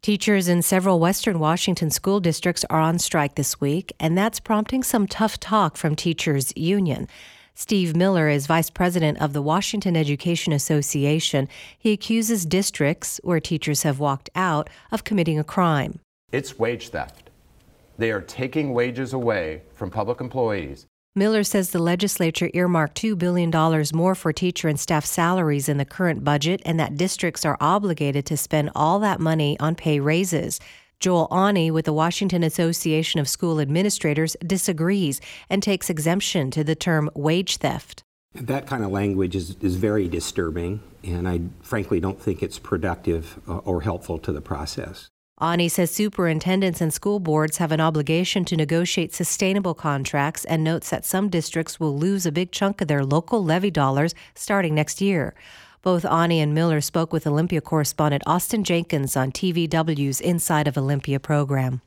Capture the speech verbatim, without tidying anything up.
Teachers in several Western Washington school districts are on strike this week, and that's prompting some tough talk from teachers' union. Steve Miller is vice president of the Washington Education Association. He accuses districts where teachers have walked out of committing a crime. It's wage theft. They are taking wages away from public employees. Miller says the legislature earmarked two billion dollars more for teacher and staff salaries in the current budget, and that districts are obligated to spend all that money on pay raises. Joel Awney with the Washington Association of School Administrators disagrees and takes exemption to the term wage theft. That kind of language is, is very disturbing, and I frankly don't think it's productive uh, or helpful to the process. Awney says superintendents and school boards have an obligation to negotiate sustainable contracts and notes that some districts will lose a big chunk of their local levy dollars starting next year. Both Awney and Miller spoke with Olympia correspondent Austin Jenkins on T V W's Inside of Olympia program.